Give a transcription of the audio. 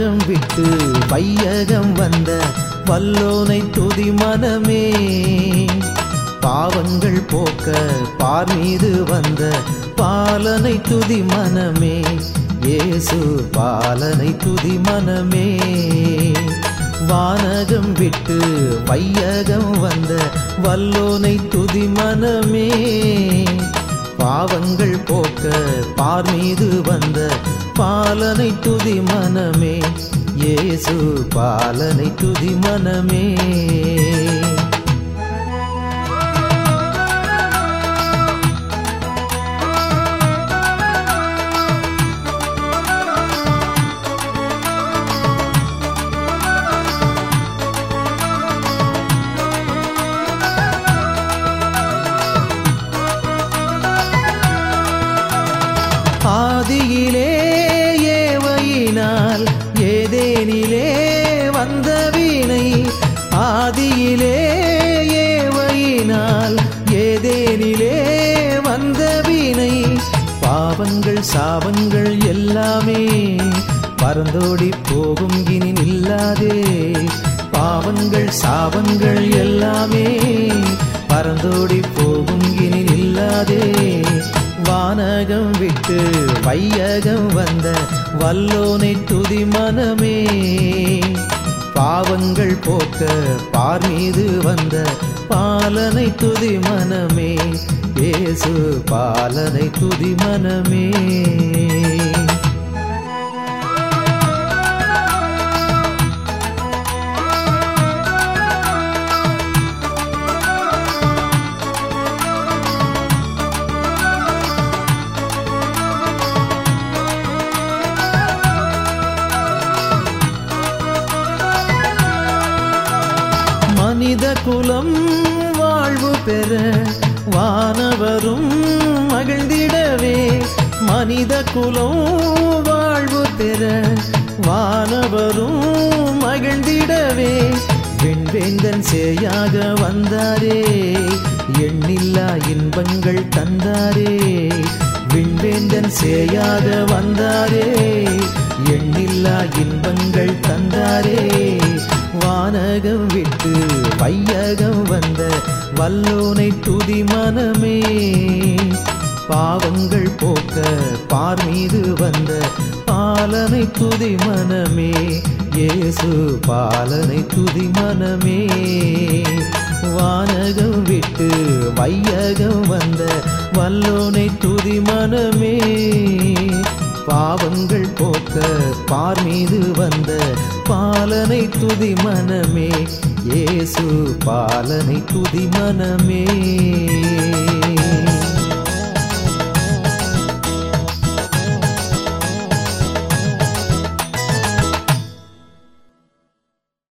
வானகம் விட்டு வையகம் வந்த வல்லோனை துதி மனமே. பாவங்கள் போக்க பார் மீது வந்த பாலனை துதி மனமே. இயேசு பாலனை துதி மனமே. வானகம் விட்டு வையகம் வந்த வல்லோனை துதி மனமே. பாவங்கள் போக்க பார் மீது வந்த பாலனை துதி மனமே. இயேசு பாலனை துதி மனமே. ஆதியிலே ஏவையினால் ஏதேனிலே வந்த வீணை. ஆதியிலே ஏவையினால் ஏதேனிலே வந்த வீணை. பாவங்கள் சாபங்கள் எல்லாமே பறந்தோடி போகும் இனி நில்லாதே. பாவங்கள் சாபங்கள் எல்லாமே பறந்தோடி போகும் இனி நில்லாதே. வானகம் விட்டு வையகம் வந்த வல்லோனை துதி மனமே. பாவங்கள் போக்க பார் மீது வந்த பாலனை துதி மனமே. இயேசு பாலனை துதி மனமே. மனித குலம் வாழ்வு பெற வானவரும் மகிழ்ந்திடவே. மனித குலம் வாழ்வு பெற வானவரும் மகிழ்ந்திடவே. விண்வேந்தன் சேயாக வந்தாரே, எண்ணில்லா இன்பங்கள் தந்தாரே. விண்வேந்தன் சேயாக வந்தாரே, எண்ணில்லா இன்பங்கள் தந்தாரே. வானகம் விட்டு வையகம் வந்த வல்லோனை துதி மனமே. பாவங்கள் போக்க பார் மீது வந்த பாலனை துதி மனமே. இயேசு பாலனை துதி மனமே. வானகம் விட்டு வையகம் வந்த வல்லோனை துதி மனமே. பாவங்கள் போக்க பார் மீது வந்த பாலனை துதி மனமே. இயேசு பாலனை துதி மனமே.